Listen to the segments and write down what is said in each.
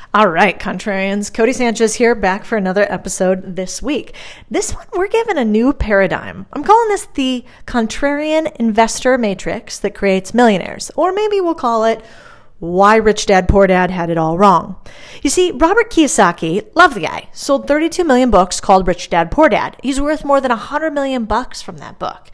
All right, contrarians. Cody Sanchez here, back for another episode this week. This one, we're given a new paradigm. I'm calling this the Contrarian Investor Matrix that creates millionaires. Or maybe we'll call it Why Rich Dad Poor Dad Had It All Wrong. You see, Robert Kiyosaki, love the guy, sold 32 million books called Rich Dad Poor Dad. He's worth more than $100 million from that book.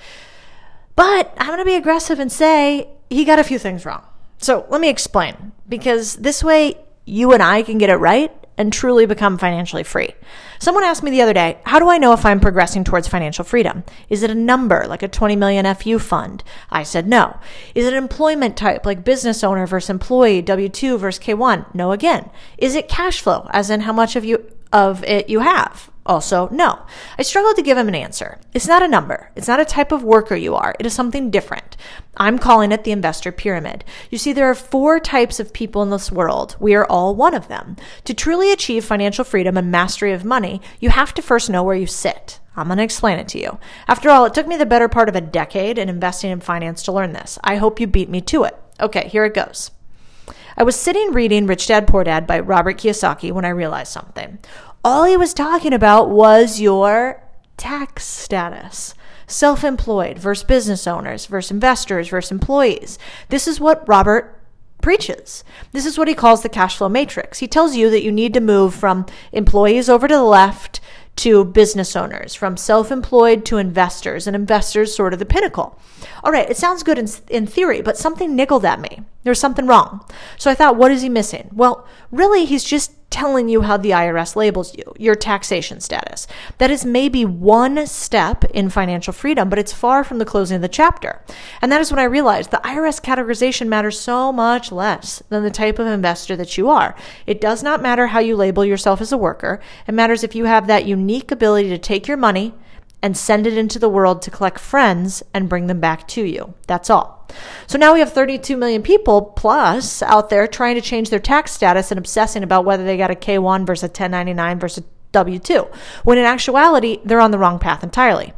But I'm going to be aggressive and say he got a few things wrong. So let me explain, because this way you and I can get it right and truly become financially free. Someone asked me the other day, how do I know if I'm progressing towards financial freedom? Is it a number, like a 20 million FU fund? I said no. Is it employment type, like business owner versus employee, W-2 versus K-1? No again. Is it cash flow, as in how much of it you have? Also, no. I struggled to give him an answer. It's not a number. It's not a type of worker you are. It is something different. I'm calling it the investor pyramid. You see, there are 4 types of people in this world. We are all one of them. To truly achieve financial freedom and mastery of money, you have to first know where you sit. I'm going to explain it to you. After all, it took me the better part of a decade in investing in finance to learn this. I hope you beat me to it. Okay, here it goes. I was sitting reading Rich Dad Poor Dad by Robert Kiyosaki when I realized something. All he was talking about was your tax status. Self-employed versus business owners versus investors versus employees. This is what Robert preaches. This is what he calls the cash flow matrix. He tells you that you need to move from employees over to the left to business owners, from self-employed to investors, and investors sort of the pinnacle. All right, it sounds good in theory, but something niggled at me. There's something wrong. So I thought, what is he missing? Well, really, he's just telling you how the IRS labels you, your taxation status. That is maybe one step in financial freedom, but it's far from the closing of the chapter. And that is when I realized the IRS categorization matters so much less than the type of investor that you are. It does not matter how you label yourself as a worker. It matters if you have that unique ability to take your money and send it into the world to collect friends and bring them back to you. That's all. So now we have 32 million people plus out there trying to change their tax status and obsessing about whether they got a K-1 versus a 1099 versus a W-2, when in actuality, they're on the wrong path entirely.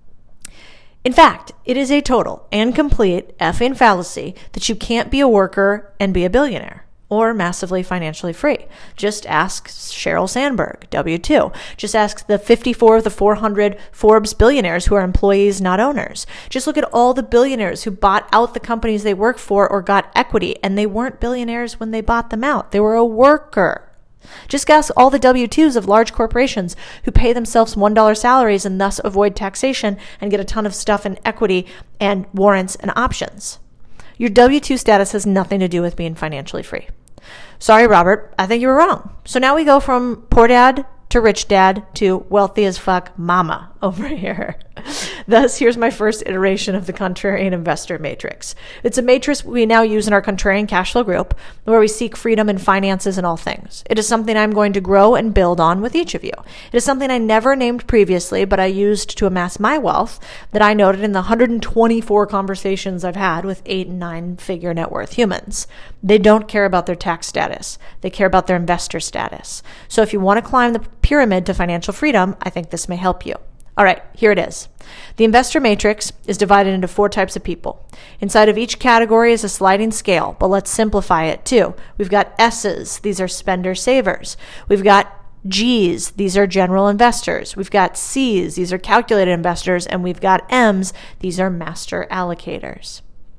In fact, it is a total and complete effing fallacy that you can't be a worker and be a billionaire or massively financially free. Just ask Sheryl Sandberg, W-2. Just ask the 54 of the 400 Forbes billionaires who are employees, not owners. Just look at all the billionaires who bought out the companies they work for or got equity, and they weren't billionaires when they bought them out. They were a worker. Just ask all the W-2s of large corporations who pay themselves $1 salaries and thus avoid taxation and get a ton of stuff in equity and warrants and options. Your W-2 status has nothing to do with being financially free. Sorry, Robert, I think you were wrong. So now we go from poor dad to rich dad to wealthy as fuck mama over here. Thus, here's my first iteration of the Contrarian Investor Matrix. It's a matrix we now use in our Contrarian Cash Flow group, where we seek freedom in finances and all things. It is something I'm going to grow and build on with each of you. It is something I never named previously, but I used to amass my wealth that I noted in the 124 conversations I've had with 8 and 9 figure net worth humans. They don't care about their tax status. They care about their investor status. So if you want to climb the pyramid to financial freedom, I think this may help you. All right, here it is. The investor matrix is divided into 4 types of people. Inside of each category is a sliding scale, but let's simplify it too. We've got S's. These are spender savers. We've got G's. These are general investors. We've got C's. These are calculated investors. And we've got M's. These are master allocators.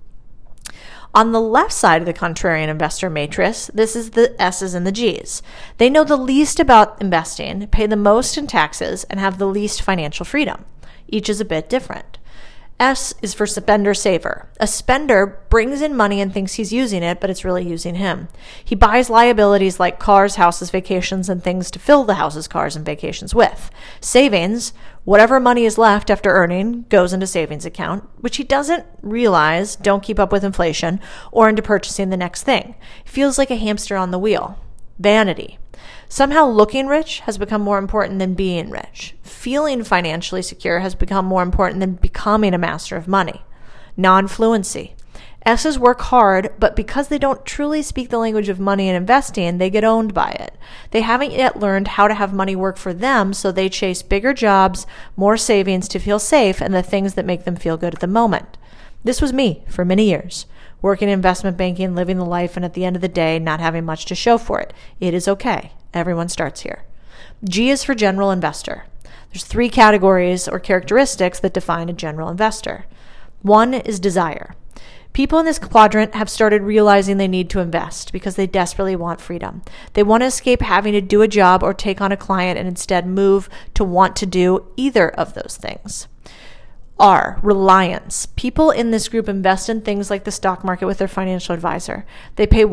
On the left side of the Contrarian Investor Matrix, this is the S's and the G's. They know the least about investing, pay the most in taxes, and have the least financial freedom. Each is a bit different. S is for spender saver. A spender brings in money and thinks he's using it, but it's really using him. He buys liabilities like cars, houses, vacations, and things to fill the houses, cars, and vacations with. Savings, whatever money is left after earning, goes into savings account, which he doesn't realize don't keep up with inflation, or into purchasing the next thing. He feels like a hamster on the wheel. Vanity. Somehow looking rich has become more important than being rich. Feeling financially secure has become more important than becoming a master of money. Non-fluency. S's work hard, but because they don't truly speak the language of money and investing, they get owned by it. They haven't yet learned how to have money work for them, so they chase bigger jobs, more savings to feel safe, and the things that make them feel good at the moment. This was me for many years. working in investment banking, living the life, and at the end of the day, not having much to show for it. It is okay. Everyone starts here. G is for general investor. There's 3 categories or characteristics that define a general investor. 1 is desire. People in this quadrant have started realizing they need to invest because they desperately want freedom. They want to escape having to do a job or take on a client and instead move to want to do either of those things. R, reliance. People in this group invest in things like the stock market with their financial advisor. They pay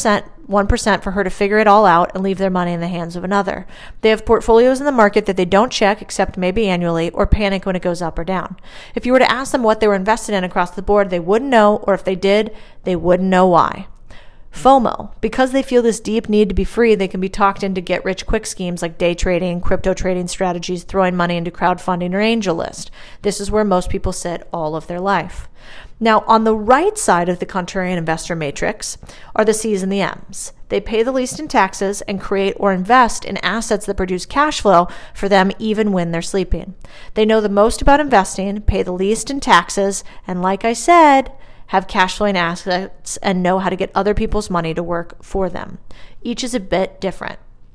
1% for her to figure it all out and leave their money in the hands of another. They have portfolios in the market that they don't check except maybe annually or panic when it goes up or down. If you were to ask them what they were invested in across the board, they wouldn't know, or if they did, they wouldn't know why. FOMO. Because they feel this deep need to be free, they can be talked into get-rich-quick schemes like day trading, crypto trading strategies, throwing money into crowdfunding or AngelList. This is where most people sit all of their life. Now, on the right side of the contrarian investor matrix are the C's and the M's. They pay the least in taxes and create or invest in assets that produce cash flow for them even when they're sleeping. They know the most about investing, pay the least in taxes, and like I said, have cash flowing assets and know how to get other people's money to work for them. Each is a bit different.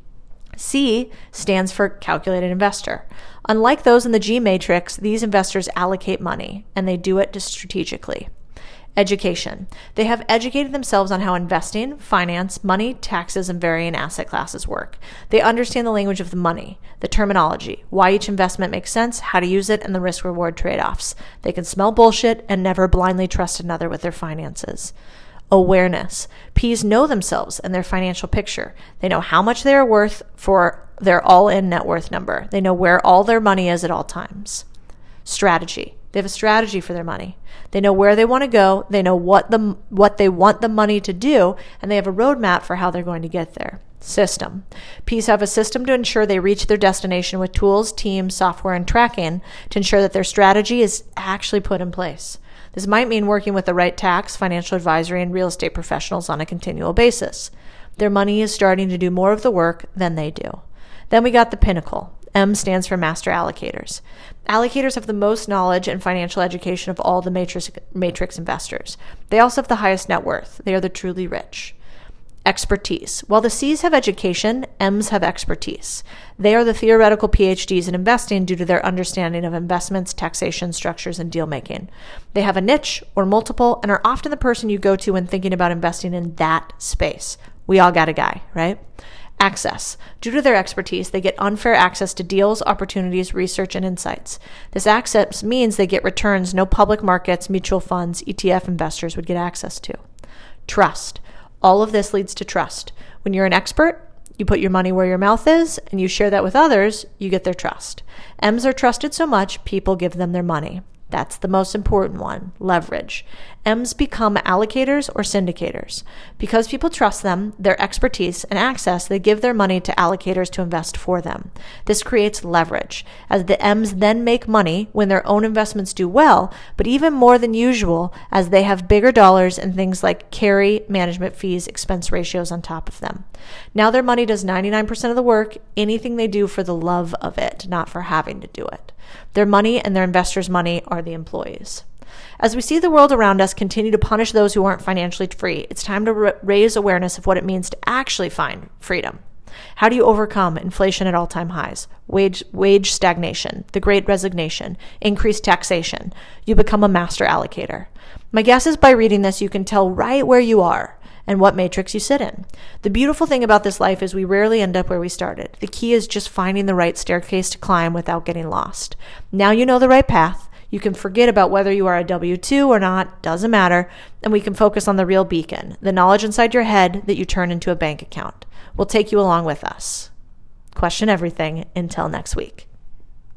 C stands for calculated investor. Unlike those in the G matrix, these investors allocate money, and they do it strategically. Education. They have educated themselves on how investing, finance, money, taxes, and varying asset classes work. They understand the language of the money, the terminology, why each investment makes sense, how to use it, and the risk-reward trade-offs. They can smell bullshit and never blindly trust another with their finances. Awareness. Ps know themselves and their financial picture. They know how much they are worth for their all-in net worth number. They know where all their money is at all times. Strategy. They have a strategy for their money. They know where they want to go. They know what they want the money to do, and they have a roadmap for how they're going to get there. System. Ps have a system to ensure they reach their destination with tools, teams, software, and tracking to ensure that their strategy is actually put in place. This might mean working with the right tax, financial advisory, and real estate professionals on a continual basis. Their money is starting to do more of the work than they do. Then we got the pinnacle. M stands for master allocators. Allocators have the most knowledge and financial education of all the matrix investors. They also have the highest net worth. They are the truly rich. Expertise. While the C's have education, M's have expertise. They are the theoretical PhDs in investing due to their understanding of investments, taxation, structures, and deal making. They have a niche or multiple and are often the person you go to when thinking about investing in that space. We all got a guy, right? Access. Due to their expertise, they get unfair access to deals, opportunities, research, and insights. This access means they get returns no public markets, mutual funds, ETF investors would get access to. Trust. All of this leads to trust. When you're an expert, you put your money where your mouth is, and you share that with others, you get their trust. M's are trusted so much, people give them their money. That's the most important one, leverage. M's become allocators or syndicators. Because people trust them, their expertise, and access, they give their money to allocators to invest for them. This creates leverage, as the M's then make money when their own investments do well, but even more than usual, as they have bigger dollars and things like carry, management fees, expense ratios on top of them. Now their money does 99% of the work, anything they do for the love of it, not for having to do it. Their money and their investors' money are the employees. As we see the world around us continue to punish those who aren't financially free, it's time to raise awareness of what it means to actually find freedom. How do you overcome inflation at all-time highs, wage stagnation, the Great Resignation, increased taxation? You become a master allocator. My guess is by reading this, you can tell right where you are and what matrix you sit in. The beautiful thing about this life is we rarely end up where we started. The key is just finding the right staircase to climb without getting lost. Now you know the right path. You can forget about whether you are a W-2 or not, doesn't matter, and we can focus on the real beacon, the knowledge inside your head that you turn into a bank account. We'll take you along with us. Question everything until next week.